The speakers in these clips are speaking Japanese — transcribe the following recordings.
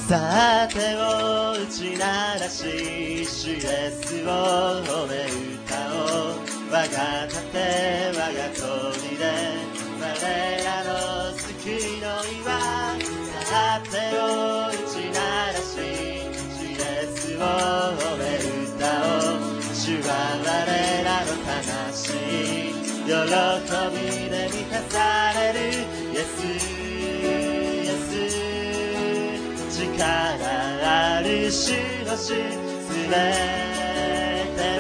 さてを打ち鳴らし主イエスを褒め歌おう。我が盾我が砦我らの救いの岩。さてを打ち鳴らし主イエスを褒め歌おう。主は我らの魂喜びで満たされる。イエス力ある主の主すべてを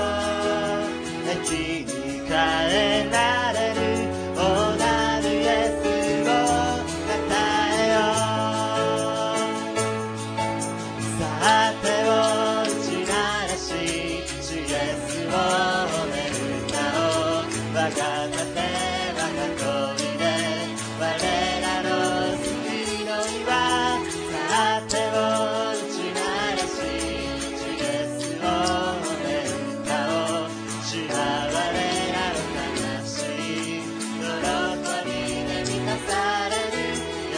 敵に変えられる。おなるイエスをたたえよう。さてを打ち鳴らし主イエスを褒め歌おう。我が盾我が砦我らの救いの岩。さてを打ち鳴らし主イエスを褒め歌おう。主は我らの魂喜びで満たされる。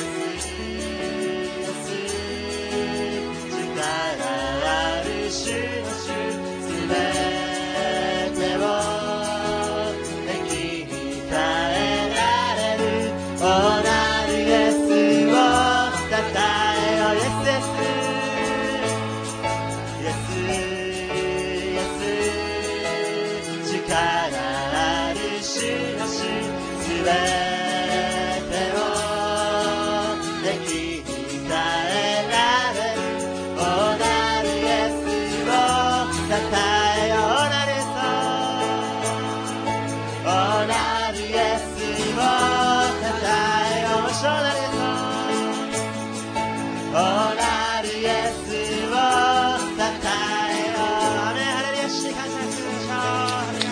イエス力ある主の主すべてを敵に変えられる。おなるイエスをたたえよう。イエス力ある主の主すべてを敵に変えられる。おなるイエスをたたえよう。おなるイエスをたたえよう。おなるイエスおなるイエスをたたえよう。ハレルヤ、主に感謝しましょう。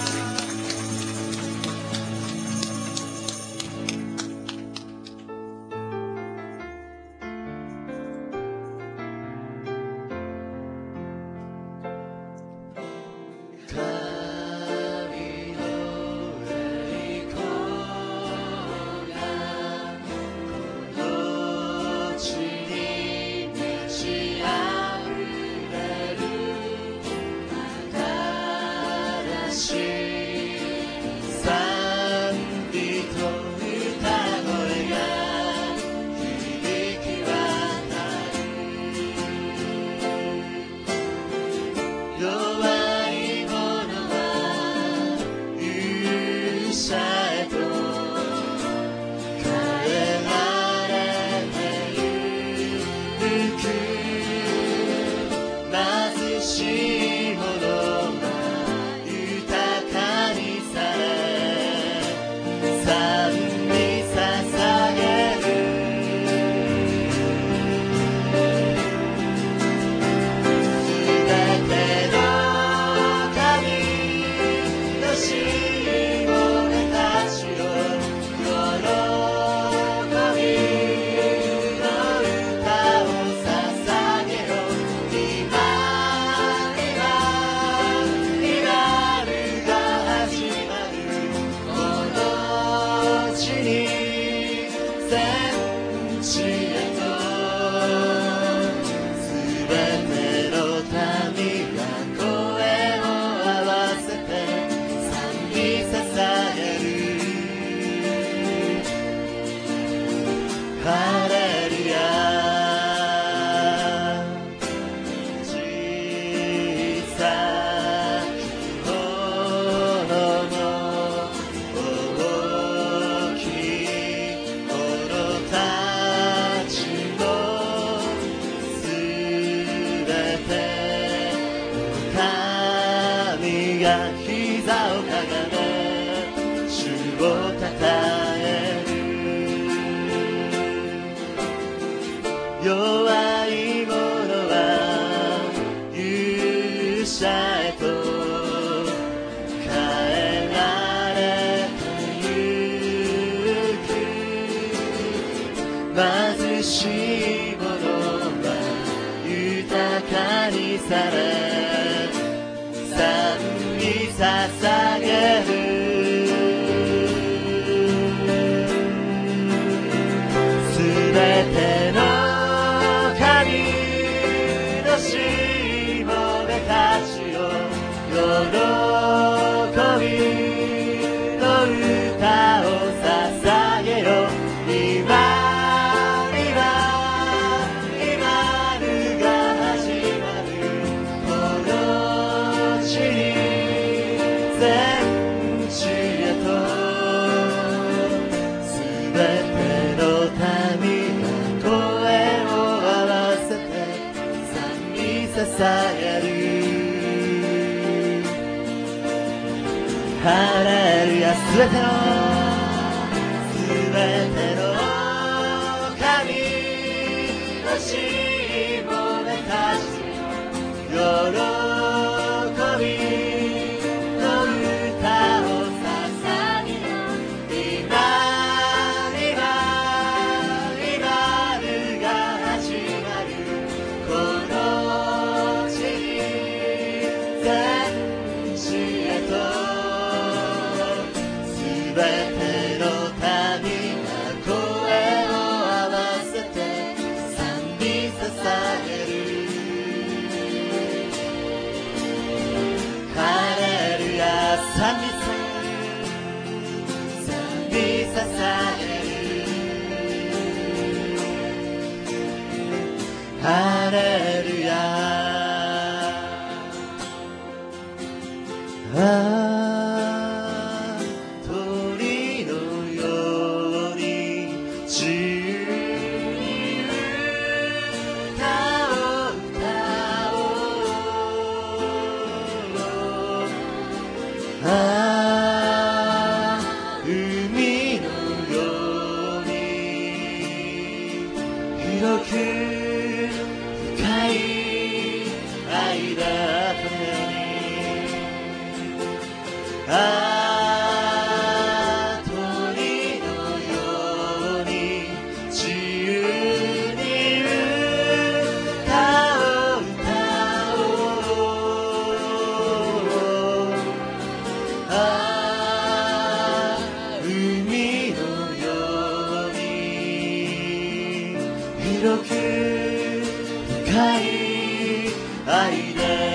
貧しい者は豊かにされ賛美捧げる。すべての神げる。ハレルヤ、すべての神のしもべたち喜びの歌を捧げよ。今が始まる。この地に全地へとすべての民が声を合わせて賛美捧げる。ハレルヤ、賛美捧げる。ハレルヤ。鳥のように自由に歌を歌おう。海のように広く深い愛だったように。鳥のように自由に歌を歌おう。海のように広く深い愛で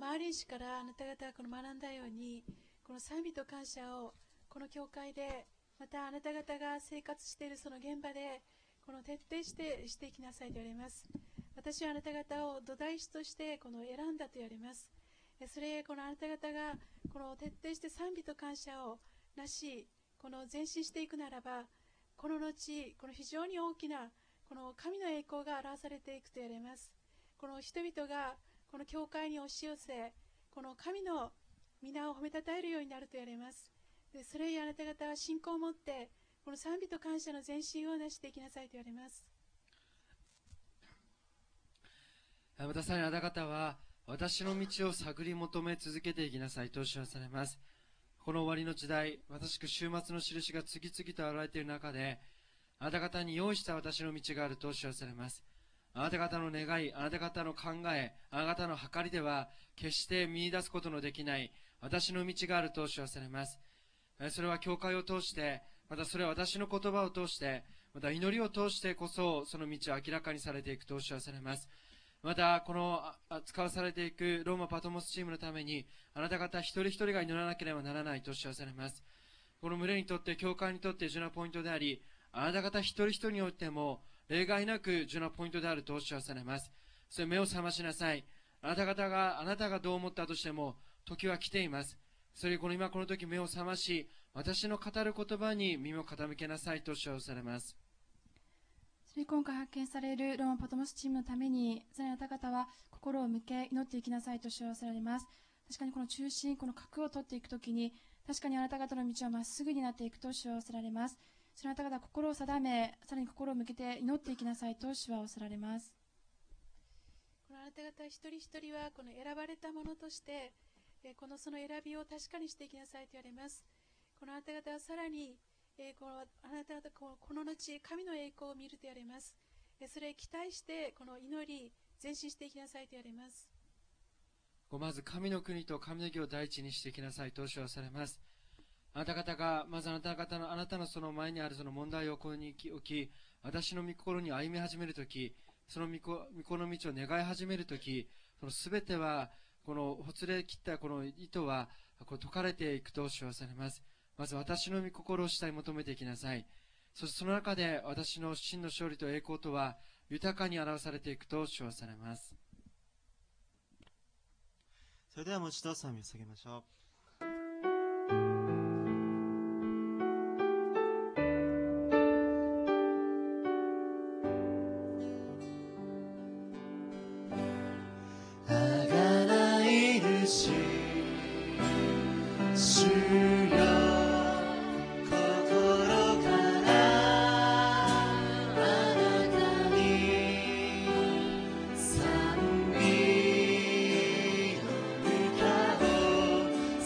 周り石からあなた方がこの学んだように、この賛美と感謝をこの教会で、またあなた方が生活しているその現場でこの徹底していきなさいと言われます。私はあなた方を土台師としてこの選んだと言われます。それこのあなた方がこの徹底して賛美と感謝をなし、この前進していくならば、この後この非常に大きなこの神の栄光が表されていくと言われます。この人々がこの教会に押し寄せ、この神の皆を褒めたたえるようになると言われます。でそれゆえあなた方は信仰を持ってこの賛美と感謝の前進をなしていきなさいと言われます。 またさらにあなた方は私の道を探り求め続けていきなさいと知らされます。この終わりの時代、まさしく終末の印が次々と現れている中で、あなた方に用意した私の道があると知らされます。あなた方の願い、あなた方の考え、あなた方の計りでは決して見出すことのできない私の道があると知らされます。それは教会を通して、またそれは私の言葉を通して、また祈りを通してこそその道を明らかにされていくと知らされます。またこの使わされていくローマパトモスチームのためにあなた方一人一人が祈らなければならないと知らされます。この群れにとって教会にとって重要なポイントであり、あなた方一人一人においても例外なく重要なポイントであると知らされます。それ目を覚ましなさい。あなたがどう思ったとしても時は来ています。それこの今この時目を覚まし、私の語る言葉に耳を傾けなさいと知らされます。 それ今回発見されるローマパトモスチームのために、さらにあなた方は心を向け祈っていきなさいと知らせられます。確かにこの中心、この核を取っていくときに、確かにあなた方の道はまっすぐになっていくと知らせられます。それあなた方は心を定め、さらに心を向けて祈っていきなさいと知らせられます。 このあなた方一人一人はこの選ばれたものとしてその選びを確かにしていきなさいと言われます。このあなた方はさらにあなた方この後神の栄光を見ると言われます。それを期待してこの祈り前進していきなさいと言われます。 まず神の国と神の義を第一にしていきなさいと知らされます。あなた方がまずあなたのその前にあるその問題をここに置き、私の御心に歩み始めるとき、その御心の道を願い始めるとき、そのすべてはこのほつれ切ったこの糸はこう解かれていくと知らされます。まず私の御心を主体求めていきなさい。そしてその中で私の真の勝利と栄光とは豊かに表されていくと知らされます。 それではもう一度賛美を捧げましょう。 「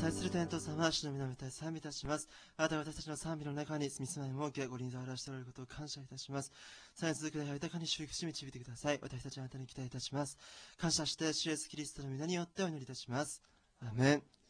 際する天道様、主の皆をた賛美いたします。あなたは私たちの賛美の中に住み住まいも設け、ご臨在を表しておられることを感謝いたします。さらに続く礼拝を豊かに祝福し導いてください。私たちはあなたに期待いたします。感謝して主イエスキリストの皆によってお祈りいたします。アーメン。